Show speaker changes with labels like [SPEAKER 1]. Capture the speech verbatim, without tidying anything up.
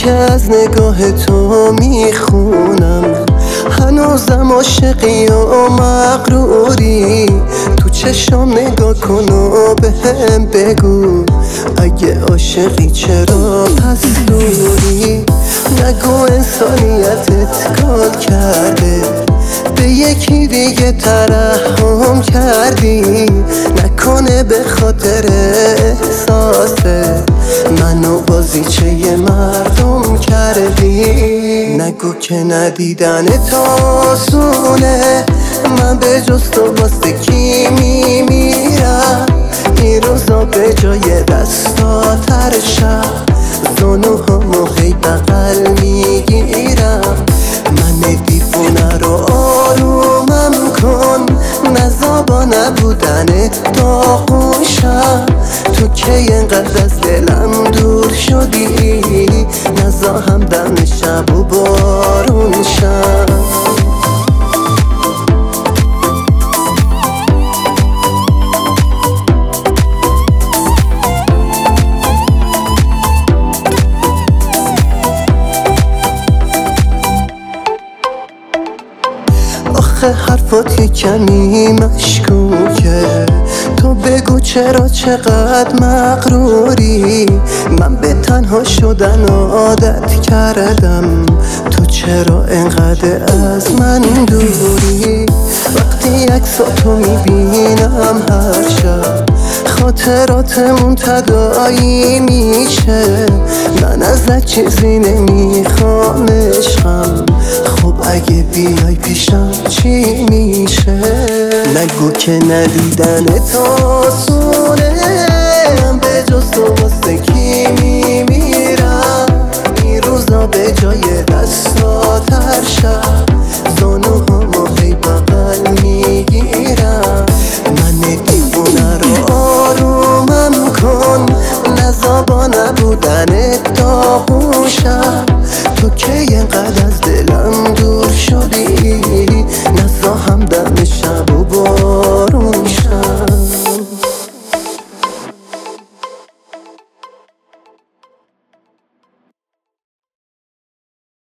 [SPEAKER 1] که از نگاه تو میخونم، هنوزم عاشقی و مغروری. تو چشام نگاه کن و بهم بگو، اگه عاشقی چرا پس دوری؟ نگو انسانیتت کار کرده، به یکی دیگه ترحم کردی. نکنه به خاطر احساسه منو بازیچه مردم کردی. نگو که ندیدن تو آسونه، من به جز تو واسه کی میمیرم؟ این روزا به جای دستا ترشم، زانوهامو هی بغل میگیرم. من دیوونه رو آرومم کن، نزابا نبودن داغوشم. تو که اینقدر از دلم دور شدی، نزا هم دم شب و بارون شم. آخه حرفات یه کمی مشکوکه، تو بگو چرا چقدر مغروری؟ من به تنها شدن عادت کردم، تو چرا انقدر از من دوری؟ وقتی عکساتو میبینم هر شب، خاطراتمون تداعی میشه. من ازت چیزی نمیخوام عشقم، خب اگه بیای پیشم چی میشه؟ نگو که ندیدن تو آسونه، من به جز تو واسه کی میمیرم؟ این روزا به جای دستا ترشم،